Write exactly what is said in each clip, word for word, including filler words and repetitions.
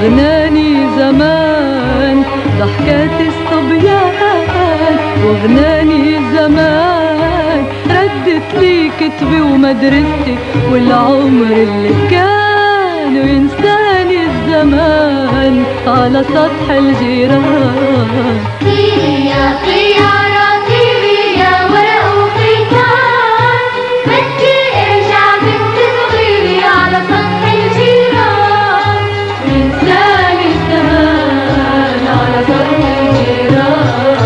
وغناني زمان ضحكات الصبيان، وغناني زمان ردت لي كتبي ومدرستي والعمر اللي كان، وينساني الزمان على سطح الجيران. طيري يا طيارة طيري يا ورق وخيطان، بدي ارجع بنت صغيري على سطح الجيران، وينساني الزمان على سطح الجيران.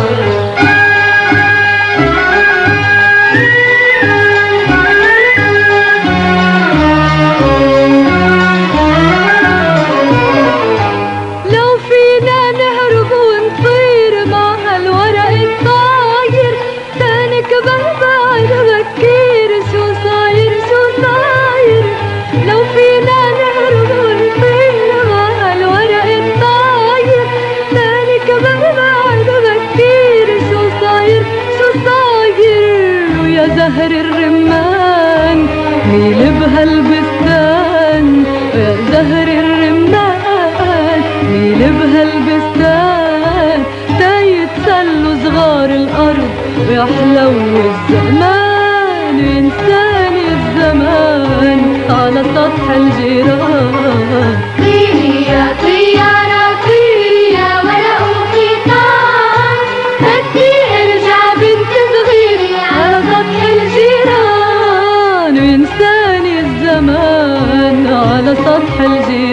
لو فينا نهرب ونطير مع هالورق الطاير، تاني كبر بعد بكير شو صاير شو صاير. لو فينا نهرب ونطير مع هالورق الطاير، تاني كبر بعد بكير شو صاير شو صاير. ويا زهر الرمان ميل بهالبستان، ويا زهر الرمان ميل بهالبستان، تا يتسلوا صغار الأرض ويحلو الزمان، وينساني الزمان على سطح الجيران. طيري يا طيارة طيري يا ورق وخيطان، بدي ارجع بنت صغيري على سطح الجيران، وينساني الزمان على سطح الجيران.